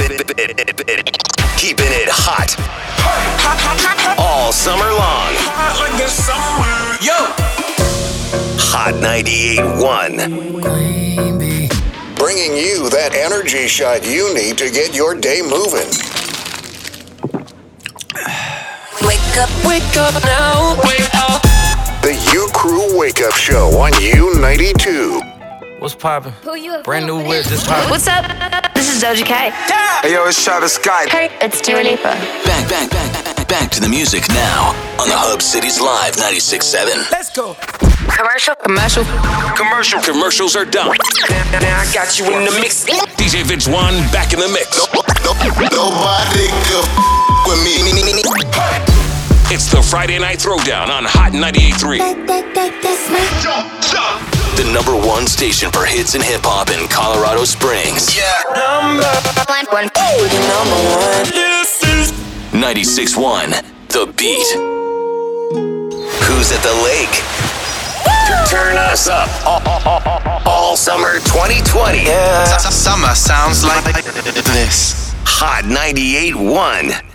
Keeping it hot. All summer long. Yo! Hot 98.1. Bringing you that energy shot you need to get your day moving. Wake up now, wake up. The U Crew Wake Up Show on U92. What's poppin'? Brand new whip, just poppin'. What's up? This is Doja Cat. Hey yo, it's Travis Scott. Hey, it's Dua Lipa. Back to the music now on the Hub Cities Live 96.7. Let's go. Commercials are done. Now I got you in the mix. DJ Vince One back in the mix. Nobody with me. It's the Friday Night Throwdown on Hot 98.3. The number one station for hits and hip hop in Colorado Springs. Yeah. Number one. 96.1, The Beat. Who's at the lake? Turn us up all summer 2020. Yeah. Summer sounds like this. Hot 98.1.